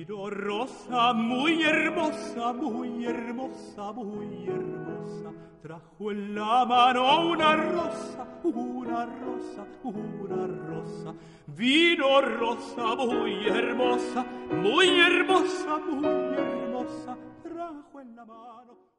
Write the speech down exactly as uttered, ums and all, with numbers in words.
Vino Rosa muy hermosa, muy hermosa, muy hermosa. Trajo en la mano una rosa, una rosa, una rosa. Vino Rosa muy hermosa, muy hermosa, muy hermosa. Trajo en la mano